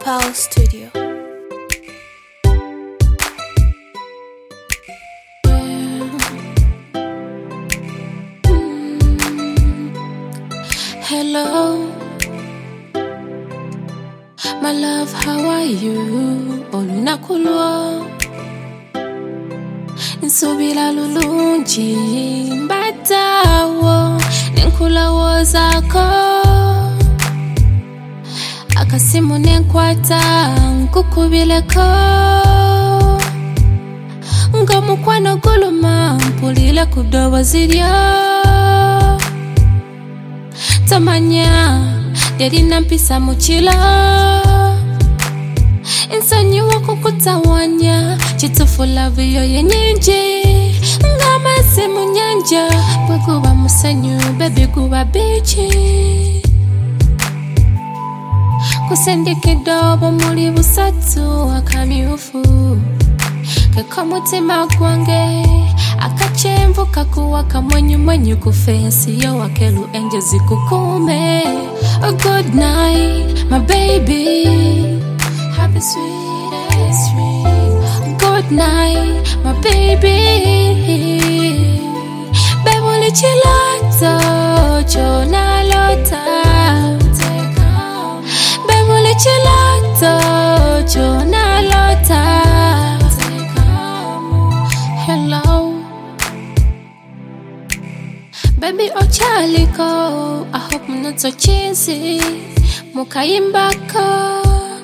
Power Studio. Hello, my love, how are you? Olunakulwa Nsubila lulunji mbatawo Nenkulawo zako Akasimu nenkwata nkukubileko Ngamukwano guluma mpulile kudobo ziryo Tamanya Deri nampisa muchilo Insonyi wako kutawanya Chitufu love yo yenyinji Ngama simu nyanja Bwekuba musanyu baby kuba bichi Kusendike dobo muri busatu akamyufu Keko mutima gwange Akachemvu kakuwa kamwenyu kufensi yo wakelu enje zikukume A good night, my baby Happy sweetest dream Good night, my baby Bebuli chilato, chona lota Bebuli chilato, chona lota Hello Baby ochaliko I hope not so cheesy Mukaimbako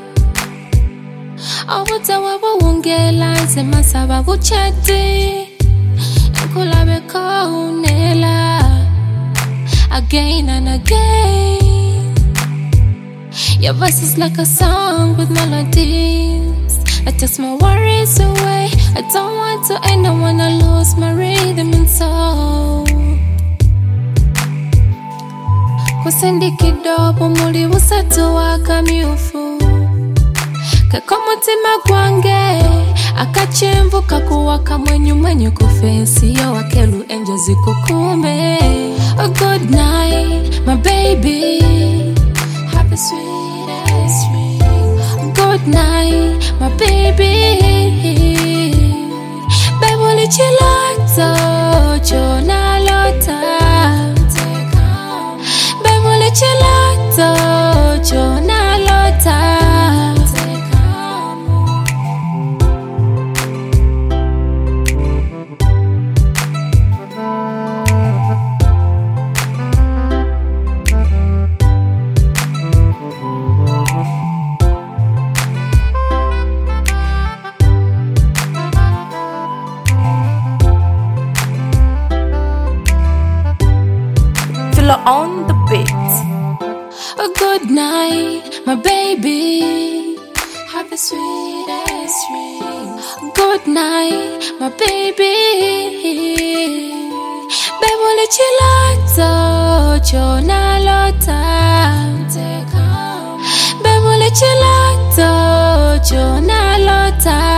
Awuta wabungela Zema sababu chati Nkulabeko unela Again and again Your voice is like a song with melodies That takes my worries away I don't want to end, I wanna lose my rhythm and soul Kusendiki dobo muri busatu wakamyufu Keko mutima gwange Akachemvu kakuwa kamwenyu kufensi yo wakelu enje zikukume A good night, my baby Happy sweetest dream Good night, my baby Bebuli chilato, chona lota Bebuli chilato, chona lota On the beat. A good night, my baby. Happy sweetest dream. Good night, my baby. Bebuli chilato, chona lota. Bebuli chilato, chona lota.